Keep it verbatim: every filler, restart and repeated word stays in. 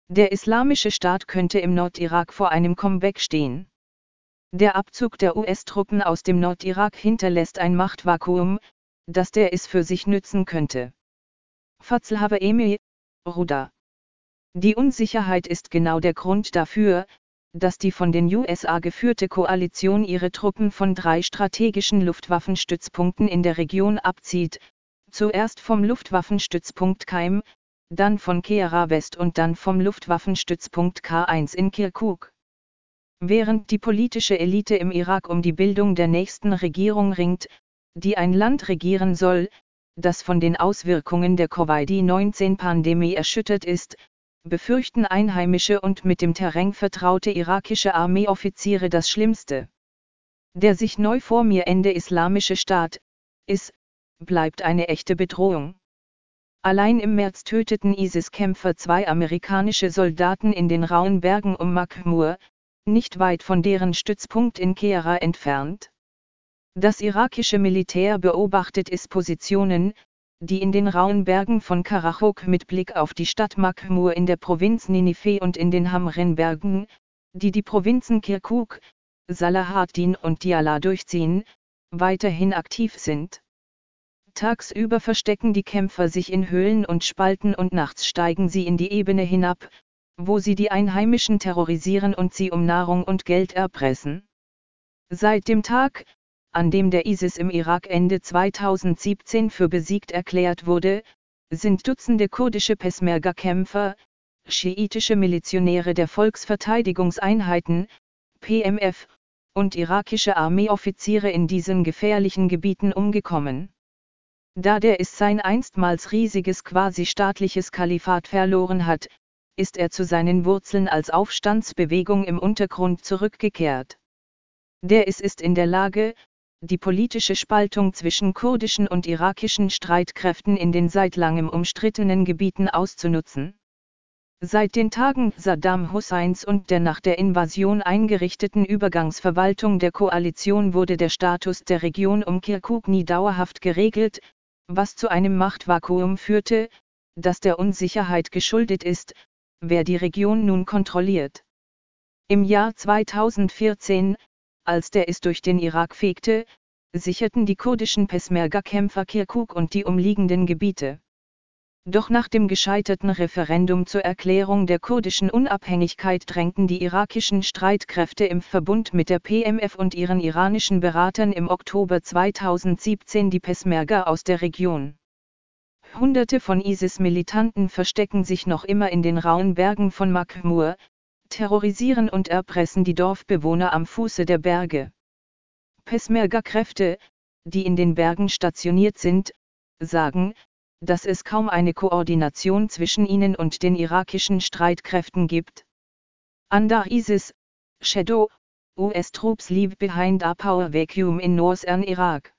Der Islamische Staat könnte im Nordirak vor einem Comeback stehen. Der Abzug der U S-Truppen aus dem Nordirak hinterlässt ein Machtvakuum, das der I S für sich nützen könnte. Fazl habe Emi, Ruda. Die Unsicherheit ist genau der Grund dafür, dass die von den U S A geführte Koalition ihre Truppen von drei strategischen Luftwaffenstützpunkten in der Region abzieht, zuerst vom Luftwaffenstützpunkt Qaim, dann von Kehra West und dann vom Luftwaffenstützpunkt K eins in Kirkuk. Während die politische Elite im Irak um die Bildung der nächsten Regierung ringt, die ein Land regieren soll, das von den Auswirkungen der Covid neunzehn Pandemie erschüttert ist, befürchten einheimische und mit dem Terrain vertraute irakische Armeeoffiziere das Schlimmste. Der sich neu vor mir ende Islamische Staat, I S, bleibt eine echte Bedrohung. Allein im März töteten ISIS-Kämpfer zwei amerikanische Soldaten in den rauen Bergen um Makhmur, nicht weit von deren Stützpunkt in Kehra entfernt. Das irakische Militär beobachtet I S-Positionen, die in den rauen Bergen von Karachok mit Blick auf die Stadt Makhmur in der Provinz Ninive und in den Hamrin-Bergen, die die Provinzen Kirkuk, Salahaddin und Diyala durchziehen, weiterhin aktiv sind. Tagsüber verstecken die Kämpfer sich in Höhlen und Spalten und nachts steigen sie in die Ebene hinab, wo sie die Einheimischen terrorisieren und sie um Nahrung und Geld erpressen. Seit dem Tag, an dem der ISIS im Irak Ende zweitausendsiebzehn für besiegt erklärt wurde, sind Dutzende kurdische Peschmerga-Kämpfer, schiitische Milizionäre der Volksverteidigungseinheiten, P M F, und irakische Armeeoffiziere in diesen gefährlichen Gebieten umgekommen. Da der I S sein einstmals riesiges quasi-staatliches Kalifat verloren hat, ist er zu seinen Wurzeln als Aufstandsbewegung im Untergrund zurückgekehrt. Der I S ist in der Lage, die politische Spaltung zwischen kurdischen und irakischen Streitkräften in den seit langem umstrittenen Gebieten auszunutzen. Seit den Tagen Saddam Husseins und der nach der Invasion eingerichteten Übergangsverwaltung der Koalition wurde der Status der Region um Kirkuk nie dauerhaft geregelt, was zu einem Machtvakuum führte, das der Unsicherheit geschuldet ist, wer die Region nun kontrolliert. Im Jahr zweitausendvierzehn, als der I S durch den Irak fegte, sicherten die kurdischen Peschmerga-Kämpfer Kirkuk und die umliegenden Gebiete. Doch nach dem gescheiterten Referendum zur Erklärung der kurdischen Unabhängigkeit drängten die irakischen Streitkräfte im Verbund mit der P M F und ihren iranischen Beratern im Oktober zweitausendsiebzehn die Peschmerga aus der Region. Hunderte von ISIS-Militanten verstecken sich noch immer in den rauen Bergen von Makhmur, terrorisieren und erpressen die Dorfbewohner am Fuße der Berge. Peschmerga-Kräfte, die in den Bergen stationiert sind, sagen, dass es kaum eine Koordination zwischen ihnen und den irakischen Streitkräften gibt. Under ISIS, Shadow, U S troops leave behind a power vacuum in northern Iraq.